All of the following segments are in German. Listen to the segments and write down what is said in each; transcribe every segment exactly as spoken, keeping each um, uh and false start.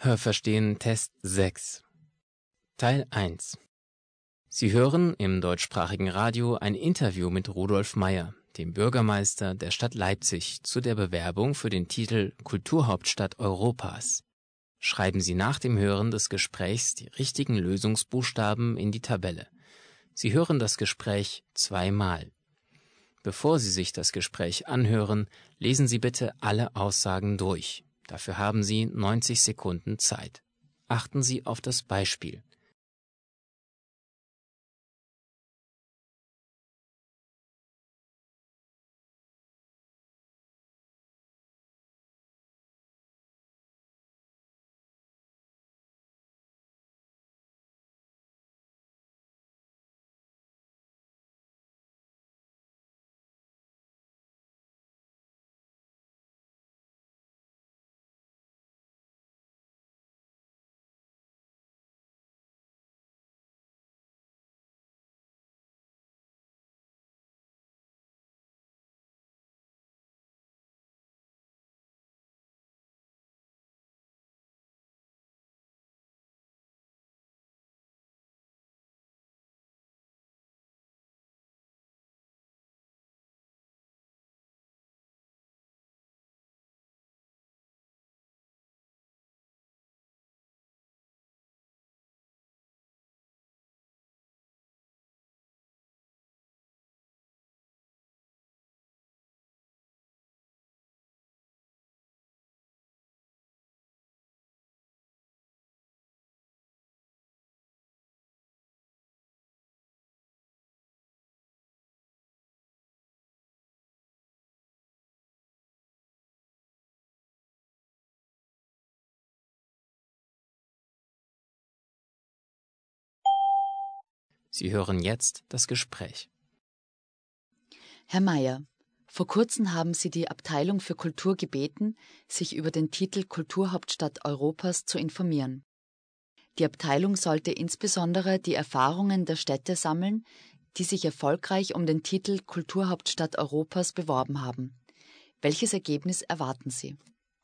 Hörverstehen Test sechs Teil eins. Sie hören im deutschsprachigen Radio ein Interview mit Rudolf Meyer, dem Bürgermeister der Stadt Leipzig, zu der Bewerbung für den Titel Kulturhauptstadt Europas. Schreiben Sie nach dem Hören des Gesprächs die richtigen Lösungsbuchstaben in die Tabelle. Sie hören das Gespräch zweimal. Bevor Sie sich das Gespräch anhören, lesen Sie bitte alle Aussagen durch. Dafür haben Sie neunzig Sekunden Zeit. Achten Sie auf das Beispiel. Sie hören jetzt das Gespräch. Herr Meyer, vor kurzem haben Sie die Abteilung für Kultur gebeten, sich über den Titel Kulturhauptstadt Europas zu informieren. Die Abteilung sollte insbesondere die Erfahrungen der Städte sammeln, die sich erfolgreich um den Titel Kulturhauptstadt Europas beworben haben. Welches Ergebnis erwarten Sie?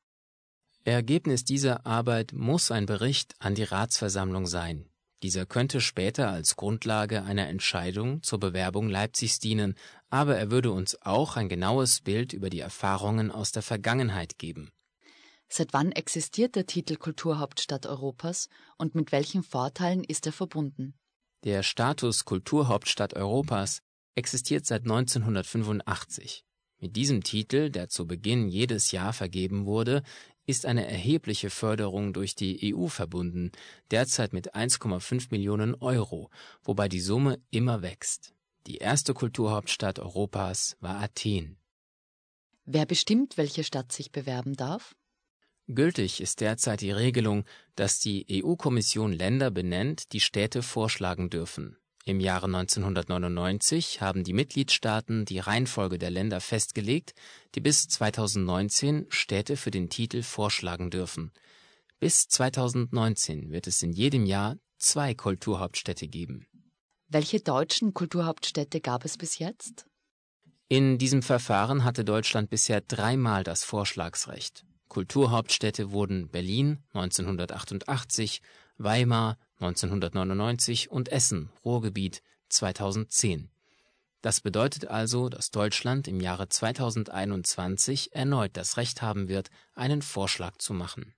Ergebnis dieser Arbeit muss ein Bericht an die Ratsversammlung sein. Dieser könnte später als Grundlage einer Entscheidung zur Bewerbung Leipzigs dienen, aber er würde uns auch ein genaues Bild über die Erfahrungen aus der Vergangenheit geben. Seit wann existiert der Titel Kulturhauptstadt Europas und mit welchen Vorteilen ist er verbunden? Der Status Kulturhauptstadt Europas existiert seit neunzehnhundertfünfundachtzig. Mit diesem Titel, der zu Beginn jedes Jahr vergeben wurde, ist eine erhebliche Förderung durch die E U verbunden, derzeit mit eins Komma fünf Millionen Euro, wobei die Summe immer wächst. Die erste Kulturhauptstadt Europas war Athen. Wer bestimmt, welche Stadt sich bewerben darf? Gültig ist derzeit die Regelung, dass die E U-Kommission Länder benennt, die Städte vorschlagen dürfen. Im Jahre neunzehnhundertneunundneunzig haben die Mitgliedstaaten die Reihenfolge der Länder festgelegt, die bis zweitausendneunzehn Städte für den Titel vorschlagen dürfen. Bis zweitausendneunzehn wird es in jedem Jahr zwei Kulturhauptstädte geben. Welche deutschen Kulturhauptstädte gab es bis jetzt? In diesem Verfahren hatte Deutschland bisher dreimal das Vorschlagsrecht. Kulturhauptstädte wurden Berlin neunzehnhundertachtundachtzig, Weimar neunzehnhundertneunundneunzig und Essen, Ruhrgebiet, zweitausendzehn. Das bedeutet also, dass Deutschland im Jahre zweitausendeinundzwanzig erneut das Recht haben wird, einen Vorschlag zu machen.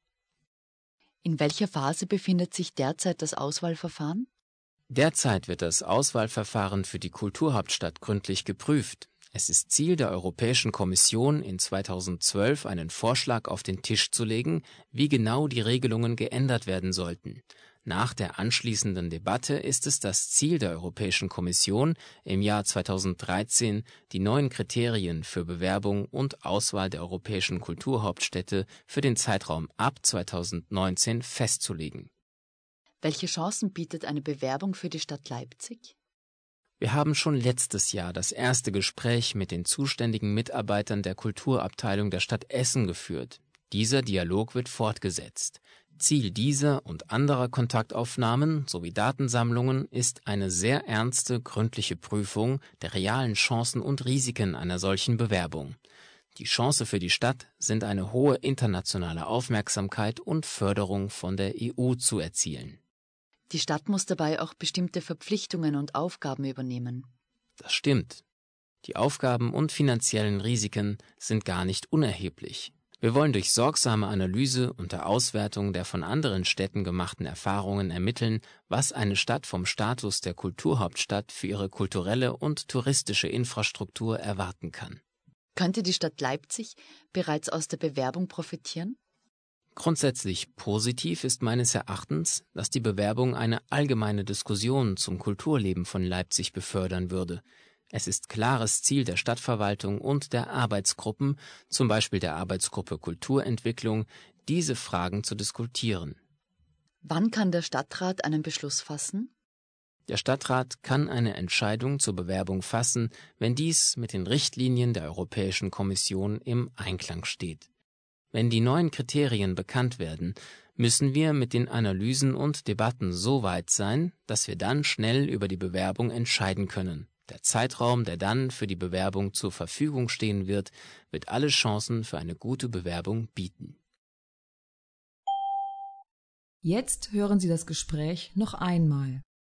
In welcher Phase befindet sich derzeit das Auswahlverfahren? Derzeit wird das Auswahlverfahren für die Kulturhauptstadt gründlich geprüft. Es ist Ziel der Europäischen Kommission, in zweitausendzwölf einen Vorschlag auf den Tisch zu legen, wie genau die Regelungen geändert werden sollten. Nach der anschließenden Debatte ist es das Ziel der Europäischen Kommission, im Jahr zweitausenddreizehn die neuen Kriterien für Bewerbung und Auswahl der europäischen Kulturhauptstädte für den Zeitraum ab zweitausendneunzehn festzulegen. Welche Chancen bietet eine Bewerbung für die Stadt Leipzig? Wir haben schon letztes Jahr das erste Gespräch mit den zuständigen Mitarbeitern der Kulturabteilung der Stadt Essen geführt. Dieser Dialog wird fortgesetzt. Ziel dieser und anderer Kontaktaufnahmen sowie Datensammlungen ist eine sehr ernste, gründliche Prüfung der realen Chancen und Risiken einer solchen Bewerbung. Die Chance für die Stadt sind eine hohe internationale Aufmerksamkeit und Förderung von der E U zu erzielen. Die Stadt muss dabei auch bestimmte Verpflichtungen und Aufgaben übernehmen. Das stimmt. Die Aufgaben und finanziellen Risiken sind gar nicht unerheblich. Wir wollen durch sorgsame Analyse und der Auswertung der von anderen Städten gemachten Erfahrungen ermitteln, was eine Stadt vom Status der Kulturhauptstadt für ihre kulturelle und touristische Infrastruktur erwarten kann. Könnte die Stadt Leipzig bereits aus der Bewerbung profitieren? Grundsätzlich positiv ist meines Erachtens, dass die Bewerbung eine allgemeine Diskussion zum Kulturleben von Leipzig befördern würde. Es ist klares Ziel der Stadtverwaltung und der Arbeitsgruppen, zum Beispiel der Arbeitsgruppe Kulturentwicklung, diese Fragen zu diskutieren. Wann kann der Stadtrat einen Beschluss fassen? Der Stadtrat kann eine Entscheidung zur Bewerbung fassen, wenn dies mit den Richtlinien der Europäischen Kommission im Einklang steht. Wenn die neuen Kriterien bekannt werden, müssen wir mit den Analysen und Debatten so weit sein, dass wir dann schnell über die Bewerbung entscheiden können. Der Zeitraum, der dann für die Bewerbung zur Verfügung stehen wird, wird alle Chancen für eine gute Bewerbung bieten. Jetzt hören Sie das Gespräch noch einmal.